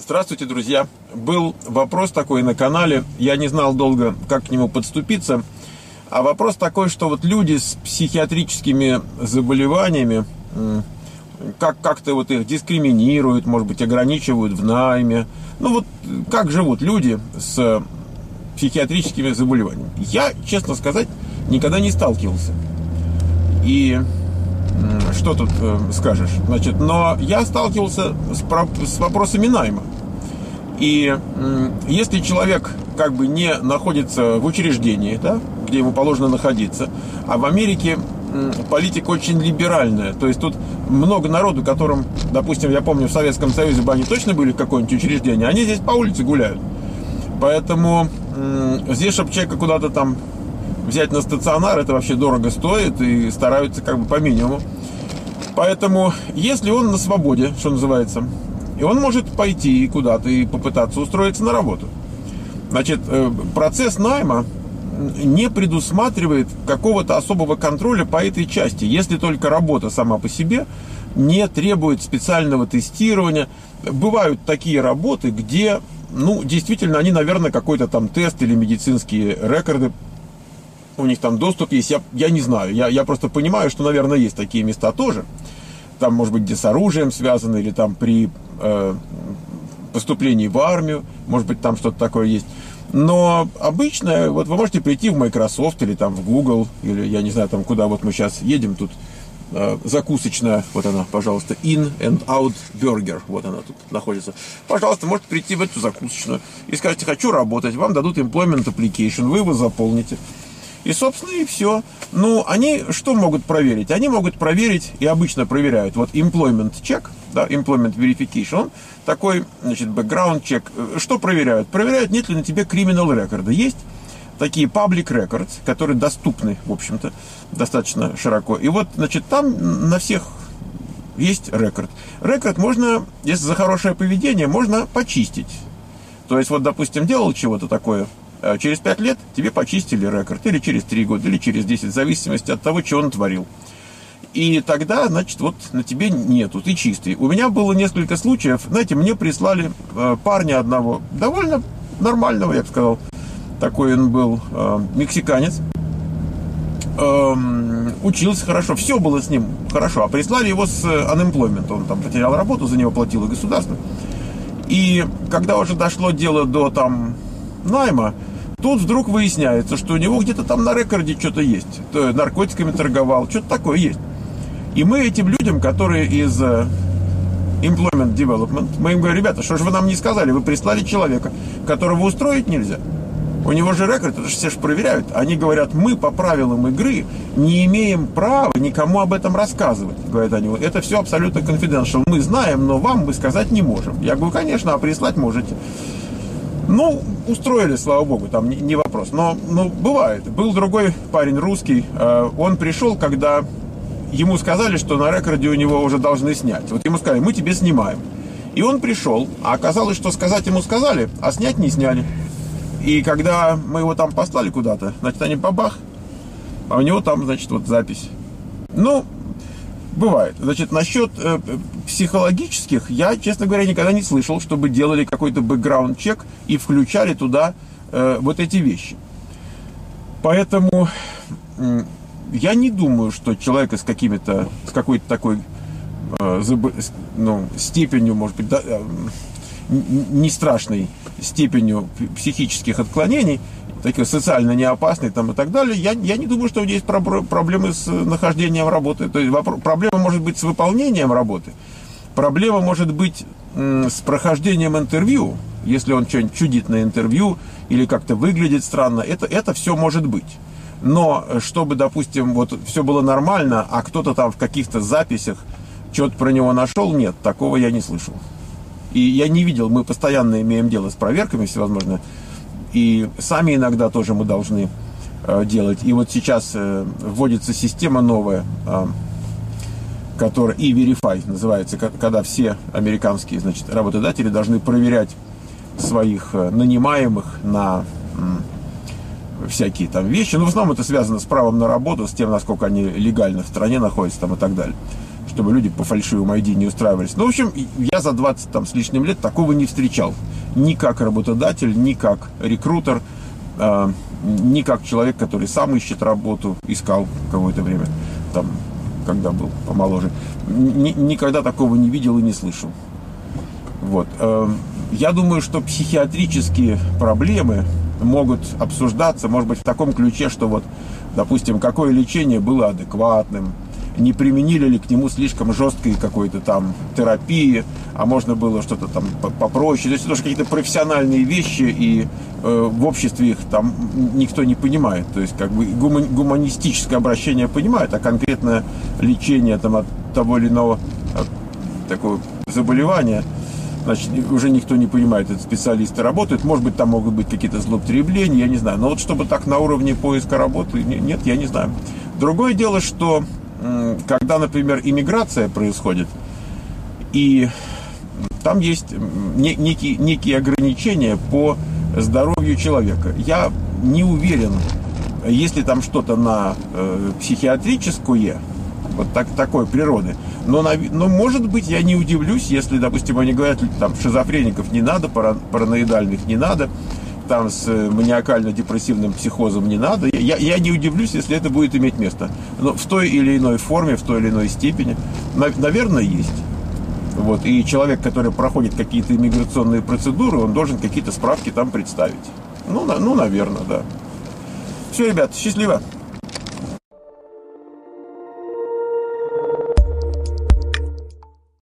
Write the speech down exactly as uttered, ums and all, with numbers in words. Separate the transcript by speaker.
Speaker 1: Здравствуйте, друзья. Был вопрос такой на канале, я не знал долго, как к нему подступиться. А вопрос такой, что вот люди с психиатрическими заболеваниями, как, как-то вот их дискриминируют, может быть, ограничивают в найме. Ну вот, как живут люди с психиатрическими заболеваниями? Я, честно сказать, никогда не сталкивался. И что тут э, скажешь? Значит, но я сталкивался с, про, с вопросами найма. И э, если человек как бы не находится в учреждении, да, где ему положено находиться, а в Америке э, политика очень либеральная, то есть тут много народу, которым, допустим, я помню, в Советском Союзе бы они точно были в какое-нибудь учреждение, они здесь по улице гуляют. Поэтому э, здесь, чтобы человека куда-то там взять на стационар, это вообще дорого стоит, и стараются как бы по минимуму. Поэтому, если он на свободе, что называется, и он может пойти куда-то и попытаться устроиться на работу. Значит, процесс найма не предусматривает какого-то особого контроля по этой части, если только работа сама по себе не требует специального тестирования. Бывают такие работы, где, ну, действительно, они, наверное, какой-то там тест или медицинские рекорды, у них там доступ есть, я, я не знаю, я, я просто понимаю, что, наверное, есть такие места тоже, там, может быть, где с оружием связано, или там при э, поступлении в армию, может быть, там что-то такое есть, но обычно, вот вы можете прийти в Microsoft, или там в Google, или, я не знаю, там, куда вот мы сейчас едем, тут э, закусочная, вот она, пожалуйста, In and Out Burger, вот она тут находится, пожалуйста, можете прийти в эту закусочную и скажете, хочу работать, вам дадут employment application, вы его заполните. И, собственно, и все. Ну, они что могут проверить? Они могут проверить, и обычно проверяют, вот employment check, да, employment verification, он такой, значит, background check. Что проверяют? Проверяют, нет ли на тебе criminal record. Есть такие public records, которые доступны, в общем-то, достаточно широко. И вот, значит, там на всех есть рекорд. Рекорд можно, если за хорошее поведение, можно почистить. То есть, вот, допустим, делал чего-то такое, через пять лет тебе почистили рекорд, или через три года, или через десять, в зависимости от того, что он творил. И тогда, значит, вот на тебе нету, ты чистый. У меня было несколько случаев, знаете, мне прислали э, парня одного, довольно нормального, я бы сказал, такой он был, э, мексиканец, э, учился хорошо, все было с ним хорошо, а прислали его с unemployment, он там потерял работу, за него платило государство. И когда уже дошло дело до там найма, тут вдруг выясняется, что у него где-то там на рекорде что-то есть. То наркотиками торговал, что-то такое есть. И мы этим людям, которые из uh, Employment Development, мы им говорим, ребята, что же вы нам не сказали? Вы прислали человека, которого устроить нельзя. У него же рекорд, это же все же проверяют. Они говорят, мы по правилам игры не имеем права никому об этом рассказывать. Говорят они, это все абсолютно confidential. Мы знаем, но вам мы сказать не можем. Я говорю, конечно, а прислать можете. Ну, устроили, слава богу, там не, не вопрос. Но, ну, бывает. Был другой парень русский, э, он пришел, когда ему сказали, что на рекорде у него уже должны снять. Вот ему сказали, мы тебе снимаем. И он пришел, а оказалось, что сказать ему сказали, а снять не сняли. И когда мы его там послали куда-то, значит, они бабах, а у него там, значит, вот запись. Ну, бывает. Значит, насчет э, психологических, я, честно говоря, никогда не слышал, чтобы делали какой-то бэкграунд-чек и включали туда э, вот эти вещи. Поэтому э, я не думаю, что человека с какими-то, с какой-то такой э, заб... ну, степенью, может быть, да, э, не страшной степенью психических отклонений, такие социально неопасные там и так далее, я, я не думаю, что у него есть проблемы с нахождением работы. То есть вопрос, проблема может быть с выполнением работы, проблема может быть м, с прохождением интервью, если он что-нибудь чудит на интервью или как-то выглядит странно, это, это все может быть. Но чтобы, допустим, вот все было нормально, а кто-то там в каких-то записях что-то про него нашел, нет, такого я не слышал. И я не видел, мы постоянно имеем дело с проверками всевозможными, и сами иногда тоже мы должны э, делать. И вот сейчас э, вводится система новая, э, которая E-Verify называется, когда все американские, значит, работодатели должны проверять своих э, нанимаемых на э, всякие там вещи. Но в основном это связано с правом на работу, с тем, насколько они легально в стране находятся там, и так далее. чтобы люди по фальшивому ай ди не устраивались. Ну, в общем, я за двадцать там, с лишним лет такого не встречал. Ни как работодатель, ни как рекрутер, э, ни как человек, который сам ищет работу, искал какое-то время, там, когда был помоложе. Ни, никогда такого не видел и не слышал. Вот. Э, я думаю, что психиатрические проблемы могут обсуждаться, может быть, в таком ключе, что вот, допустим, какое лечение было адекватным, не применили ли к нему слишком жесткой какой-то там терапии, а можно было что-то там попроще. То есть это уже какие-то профессиональные вещи, и э, в обществе их там никто не понимает. То есть как бы гуманистическое обращение понимает, а конкретное лечение там, от того или иного от такого заболевания, значит, уже никто не понимает, это специалисты работают. Может быть, там могут быть какие-то злоупотребления, я не знаю. Но вот чтобы так на уровне поиска работы, нет, я не знаю. Другое дело, что когда, например, иммиграция происходит, и там есть некие, некие ограничения по здоровью человека. Я не уверен, если там что-то на э, психиатрическое, вот так, такой природы. Но, но, может быть, я не удивлюсь, если, допустим, они говорят, там, шизофреников не надо, параноидальных не надо, там, с маниакально-депрессивным психозом не надо. Я, я не удивлюсь, если это будет иметь место. Но в той или иной форме, в той или иной степени, наверное, есть. Вот. И человек, который проходит какие-то иммиграционные процедуры, он должен какие-то справки там представить. Ну, на, ну наверное, да. Все, ребят, счастливо.